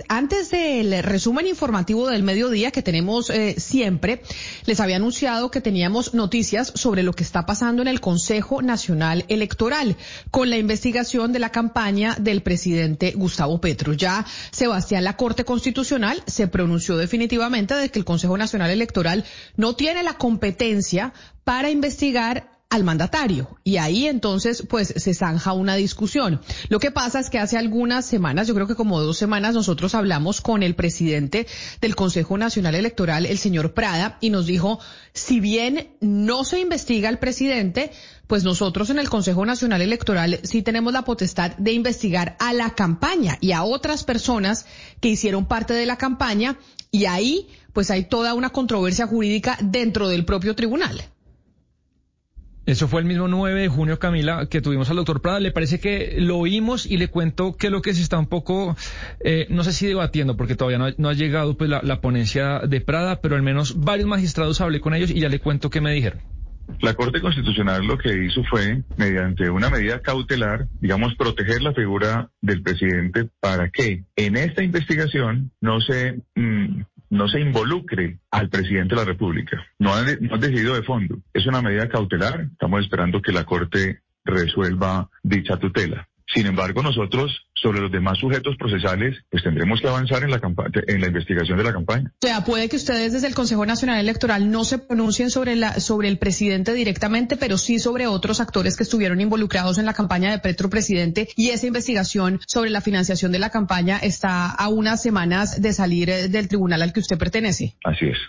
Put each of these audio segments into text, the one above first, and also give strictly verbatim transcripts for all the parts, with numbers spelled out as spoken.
antes del resumen informativo del mediodía que tenemos eh, siempre, les había anunciado que teníamos noticias sobre lo que está pasando en el Consejo Nacional Electoral con la investigación de la campaña del presidente Gustavo Petro. Ya Sebastián, la Corte Constitucional se pronunció definitivamente de que el Consejo Nacional Electoral no tiene la competencia para investigar al mandatario, y ahí entonces pues se zanja una discusión. Lo que pasa es que hace algunas semanas, yo creo que como dos semanas, nosotros hablamos con el presidente del Consejo Nacional Electoral, el señor Prada, y nos dijo, si bien no se investiga al presidente, pues nosotros en el Consejo Nacional Electoral sí tenemos la potestad de investigar a la campaña y a otras personas que hicieron parte de la campaña, y ahí pues hay toda una controversia jurídica dentro del propio tribunal. Eso fue el mismo nueve de junio, Camila, que tuvimos al doctor Prada. Le parece que lo oímos y le cuento que lo que se está un poco, eh, no sé si debatiendo, porque todavía no ha, no ha llegado pues la, la ponencia de Prada, pero al menos varios magistrados hablé con ellos y ya le cuento qué me dijeron. La Corte Constitucional lo que hizo fue, mediante una medida cautelar, digamos, proteger la figura del presidente para que en esta investigación no se... Mmm, no se involucre al presidente de la República. No han, no han decidido de fondo. Es una medida cautelar. Estamos esperando que la Corte resuelva dicha tutela. Sin embargo, nosotros, sobre los demás sujetos procesales, pues tendremos que avanzar en la campaña, en la investigación de la campaña. O sea, puede que ustedes desde el Consejo Nacional Electoral no se pronuncien sobre la, sobre el presidente directamente, pero sí sobre otros actores que estuvieron involucrados en la campaña de Petro presidente, y esa investigación sobre la financiación de la campaña está a unas semanas de salir del tribunal al que usted pertenece. Así es.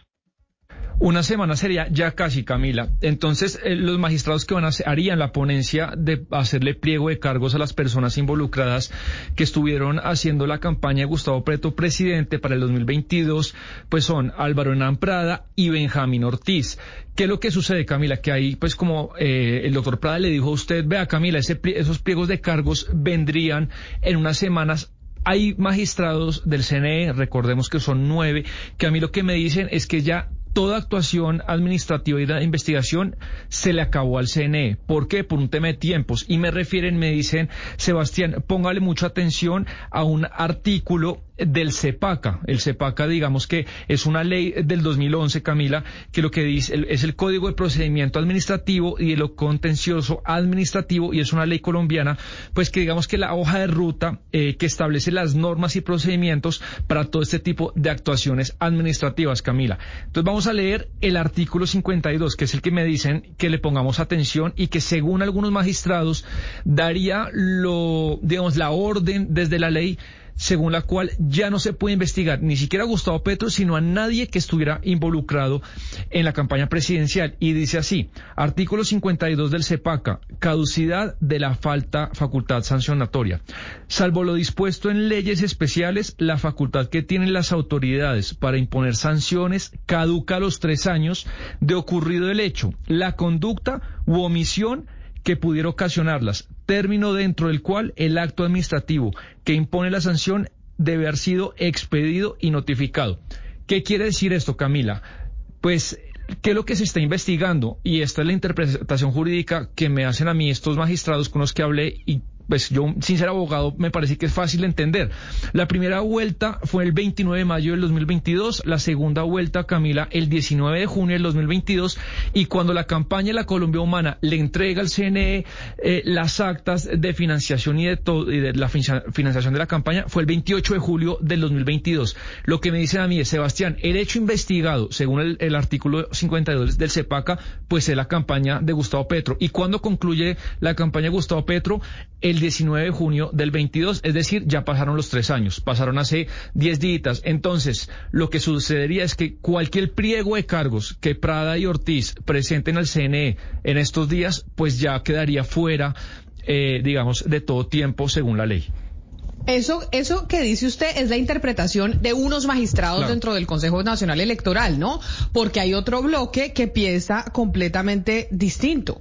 Una semana sería ya casi, Camila. Entonces, eh, los magistrados que van a hacer, harían la ponencia de hacerle pliego de cargos a las personas involucradas que estuvieron haciendo la campaña de Gustavo Petro presidente para el dos mil veintidós, pues son Álvaro Hernán Prada y Benjamín Ortiz. ¿Qué es lo que sucede, Camila? Que ahí, pues como eh, el doctor Prada le dijo a usted, vea, Camila, ese, esos pliegos de cargos vendrían en unas semanas. Hay magistrados del C N E, recordemos que son nueve, que a mí lo que me dicen es que ya toda actuación administrativa y de investigación se le acabó al C N E. ¿Por qué? Por un tema de tiempos. Y me refieren, me dicen, Sebastián, póngale mucha atención a un artículo del CEPACA. El CEPACA, digamos que es una ley del dos mil once, Camila, que lo que dice es el Código de Procedimiento Administrativo y de lo contencioso administrativo, y es una ley colombiana, pues que digamos que la hoja de ruta eh, que establece las normas y procedimientos para todo este tipo de actuaciones administrativas, Camila. Entonces vamos a leer el artículo cincuenta y dos, que es el que me dicen que le pongamos atención y que según algunos magistrados daría lo, digamos, la orden desde la ley según la cual ya no se puede investigar ni siquiera a Gustavo Petro, sino a nadie que estuviera involucrado en la campaña presidencial. Y dice así, artículo cincuenta y dos del CEPACA, caducidad de la falta facultad sancionatoria. Salvo lo dispuesto en leyes especiales, la facultad que tienen las autoridades para imponer sanciones caduca a los tres años de ocurrido el hecho, la conducta u omisión que pudiera ocasionarlas, término dentro del cual el acto administrativo que impone la sanción debe haber sido expedido y notificado. ¿Qué quiere decir esto, Camila? Pues, ¿qué es lo que se está investigando? Y esta es la interpretación jurídica que me hacen a mí estos magistrados con los que hablé, y pues yo, sin ser abogado, me parece que es fácil de entender. La primera vuelta fue el veintinueve de mayo del dos mil veintidós, la segunda vuelta, Camila, el diecinueve de junio del dos mil veintidós, y cuando la campaña de la Colombia Humana le entrega al C N E eh, las actas de financiación y de, todo, y de la financiación de la campaña, fue el veintiocho de julio del dos mil veintidós. Lo que me dicen a mí es, Sebastián, el hecho investigado, según el, el artículo cincuenta y dos del CEPACA, pues es la campaña de Gustavo Petro. ¿Y cuándo concluye la campaña de Gustavo Petro? El diecinueve de junio del veintidós, es decir, ya pasaron los tres años, pasaron hace diez días. Entonces, lo que sucedería es que cualquier pliego de cargos que Prada y Ortiz presenten al C N E en estos días, pues ya quedaría fuera, eh, digamos, de todo tiempo según la ley. Eso, eso que dice usted es la interpretación de unos magistrados claro. dentro del Consejo Nacional Electoral, ¿no? Porque hay otro bloque que piensa completamente distinto.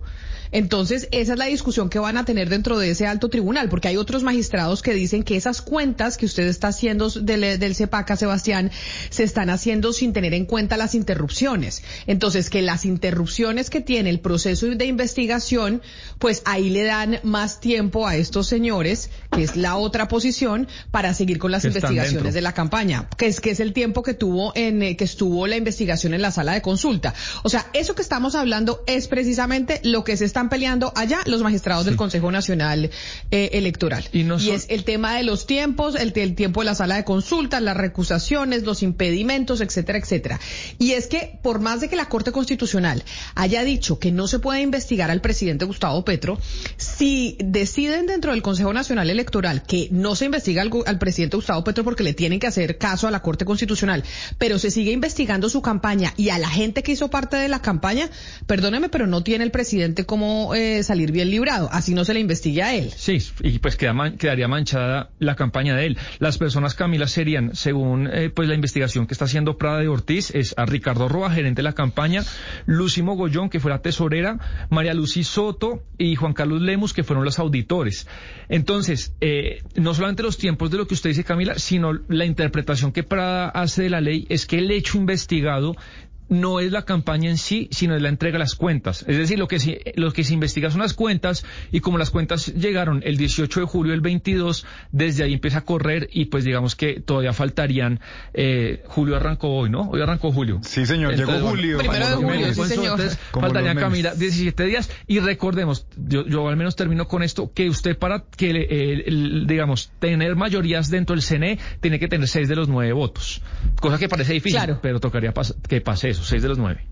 Entonces, esa es la discusión que van a tener dentro de ese alto tribunal, porque hay otros magistrados que dicen que esas cuentas que usted está haciendo del, del CEPACA, Sebastián, se están haciendo sin tener en cuenta las interrupciones. Entonces, que las interrupciones que tiene el proceso de investigación, pues ahí le dan más tiempo a estos señores, que es la otra posición, para seguir con las que investigaciones de la campaña, que es que es el tiempo que tuvo en eh, que estuvo la investigación en la sala de consulta. O sea, eso que estamos hablando es precisamente lo que se están peleando allá los magistrados sí. del Consejo Nacional eh, Electoral. Y, no son... y es el tema de los tiempos, el, el tiempo de la sala de consulta, las recusaciones, los impedimentos, etcétera, etcétera. Y es que por más de que la Corte Constitucional haya dicho que no se puede investigar al presidente Gustavo Petro, si deciden dentro del Consejo Nacional Electoral que no se investiga al, al presidente Gustavo Petro porque le tienen que hacer caso a la Corte Constitucional, pero se sigue investigando su campaña y a la gente que hizo parte de la campaña, perdóneme, pero no tiene el presidente cómo eh, salir bien librado, así no se le investigue a él. Sí, y pues queda man, quedaría manchada la campaña de él. Las personas, Camila, serían, según eh, pues la investigación que está haciendo Prada de Ortiz, es a Ricardo Roa, gerente de la campaña, Lucy Mogollón, que fue la tesorera, María Lucy Soto y Juan Carlos Lemus, que fueron los auditores. Entonces, eh, no solamente los tiempos de lo que usted dice, Camila, sino la interpretación que Prada hace de la ley es que el hecho investigado no es la campaña en sí, sino es la entrega de las cuentas. Es decir, lo que se, lo que se investiga son las cuentas, y como las cuentas llegaron el dieciocho de julio del veintidós, desde ahí empieza a correr, y pues digamos que todavía faltarían, eh, Julio arrancó hoy, ¿no? Hoy arrancó Julio. Sí, señor, entonces, llegó Julio. Primero de julio, sí, señor. Entonces, faltarían, Camila, diecisiete días, y recordemos, yo, yo al menos termino con esto, que usted para que, eh, el, digamos, tener mayorías dentro del C N E, tiene que tener seis de los nueve votos. Cosa que parece difícil, claro, pero tocaría pas- que pase eso. Seis de los nueve.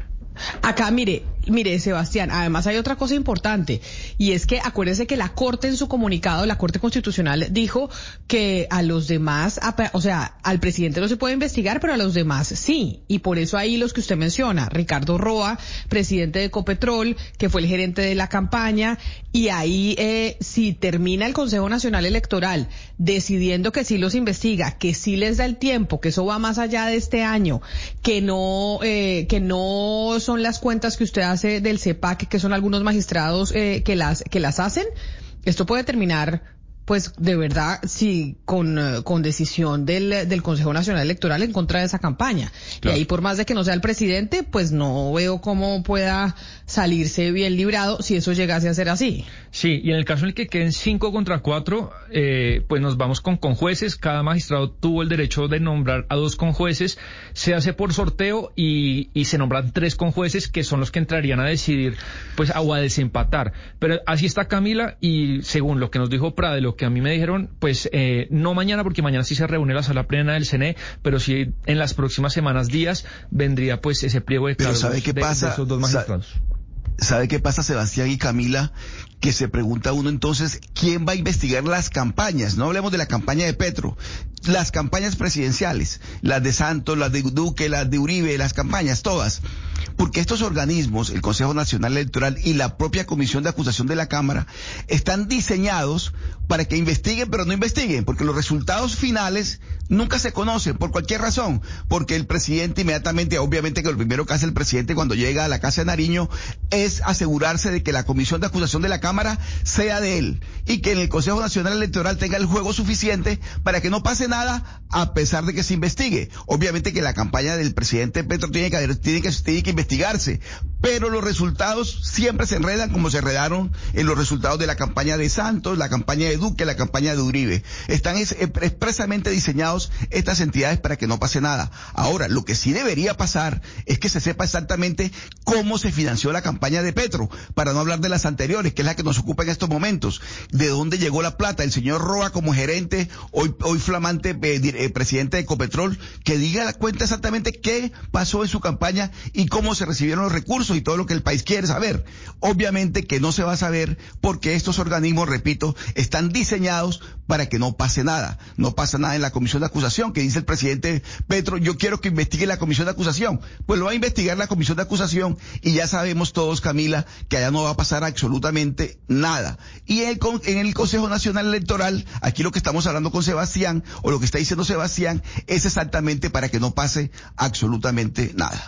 Acá, mire, mire, Sebastián, además hay otra cosa importante, y es que acuérdese que la Corte en su comunicado, la Corte Constitucional, dijo que a los demás, o sea, al presidente no se puede investigar, pero a los demás sí, y por eso ahí los que usted menciona, Ricardo Roa, presidente de Ecopetrol, que fue el gerente de la campaña, y ahí eh, si termina el Consejo Nacional Electoral decidiendo que sí los investiga, que sí les da el tiempo, que eso va más allá de este año, que no, eh, que no son las cuentas que usted hace del CEPAC, que son algunos magistrados eh, que las que las hacen, esto puede terminar, pues de verdad, sí, con, con decisión del, del Consejo Nacional Electoral en contra de esa campaña. Claro. Y ahí, por más de que no sea el presidente, pues no veo cómo pueda salirse bien librado si eso llegase a ser así. Sí, y en el caso en el que queden cinco contra cuatro, eh, pues nos vamos con conjueces. Cada magistrado tuvo el derecho de nombrar a dos conjueces. Se hace por sorteo y, y se nombran tres conjueces, que son los que entrarían a decidir, pues, o a desempatar. Pero así está, Camila, y según lo que nos dijo Prada, de lo que a mí me dijeron, pues eh, no mañana, porque mañana sí se reúne la sala plena del C N E, pero sí en las próximas semanas, días, vendría pues ese pliego de cargos ¿sabe qué de, pasa? de esos dos magistrados. ¿Sabe qué pasa, Sebastián y Camila? Que se pregunta uno entonces, ¿quién va a investigar las campañas? No hablemos de la campaña de Petro, las campañas presidenciales, las de Santos, las de Duque, las de Uribe, las campañas, todas. Porque estos organismos, el Consejo Nacional Electoral y la propia Comisión de Acusación de la Cámara, están diseñados para que investiguen, pero no investiguen, porque los resultados finales nunca se conocen, por cualquier razón, porque el presidente inmediatamente, obviamente que lo primero que hace el presidente cuando llega a la Casa de Nariño es asegurarse de que la Comisión de Acusación de la Cámara sea de él, y que en el Consejo Nacional Electoral tenga el juego suficiente para que no pase nada, a pesar de que se investigue. Obviamente que la campaña del presidente Petro tiene que, tiene que, tiene que investigarse, pero los resultados siempre se enredan como se enredaron en los resultados de la campaña de Santos, la campaña de Duque, la campaña de Uribe. Están es, expresamente diseñados estas entidades para que no pase nada. Ahora, lo que sí debería pasar es que se sepa exactamente cómo se financió la campaña de Petro, para no hablar de las anteriores, que es la que nos ocupa en estos momentos. ¿De dónde llegó la plata? El señor Roa, como gerente, hoy, hoy flamante eh, eh, presidente de Ecopetrol, que diga la cuenta exactamente qué pasó en su campaña y cómo se recibieron los recursos y todo lo que el país quiere saber. Obviamente que no se va a saber, porque estos organismos, repito, están diseñados para que no pase nada. No pasa nada en la comisión de acusación, que dice el presidente Petro, yo quiero que investigue la comisión de acusación. Pues lo va a investigar la comisión de acusación, y ya sabemos todos, Camila, que allá no va a pasar absolutamente nada. Y en el, en el Consejo Nacional Electoral, aquí lo que estamos hablando con Sebastián, o lo que está diciendo Sebastián, es exactamente para que no pase absolutamente nada.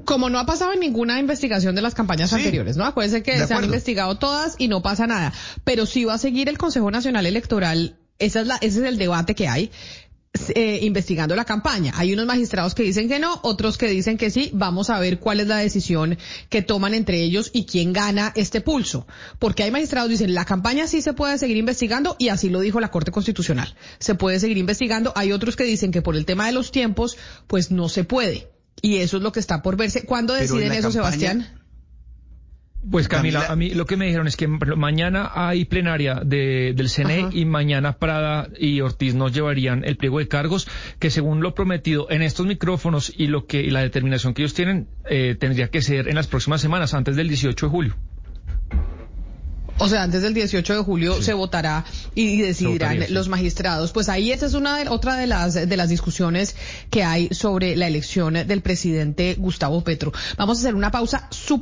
Como no ha pasado en ninguna investigación de las campañas Sí, anteriores, ¿no? Acuérdense que de se han acuerdo. investigado todas y no pasa nada. Pero sí va a seguir el Consejo Nacional Electoral, esa es la, ese es el debate que hay, eh, investigando la campaña. Hay unos magistrados que dicen que no, otros que dicen que sí. Vamos a ver cuál es la decisión que toman entre ellos y quién gana este pulso. Porque hay magistrados que dicen la campaña sí se puede seguir investigando y así lo dijo la Corte Constitucional. Se puede seguir investigando. Hay otros que dicen que por el tema de los tiempos, pues no se puede. Y eso es lo que está por verse. ¿Cuándo Pero en deciden la eso, campaña- Sebastián? Pues Camila, Camila- a mí lo que me dijeron es que mañana hay plenaria de, del C N E Ajá. y mañana Prada y Ortiz nos llevarían el pliego de cargos que según lo prometido en estos micrófonos y lo que y la determinación que ellos tienen eh, tendría que ser en las próximas semanas, antes del dieciocho de julio. O sea, antes del dieciocho de julio Sí. se votará y decidirán votaría, sí. los magistrados. Pues ahí esa es una de, otra de las de las discusiones que hay sobre la elección del presidente Gustavo Petro. Vamos a hacer una pausa súper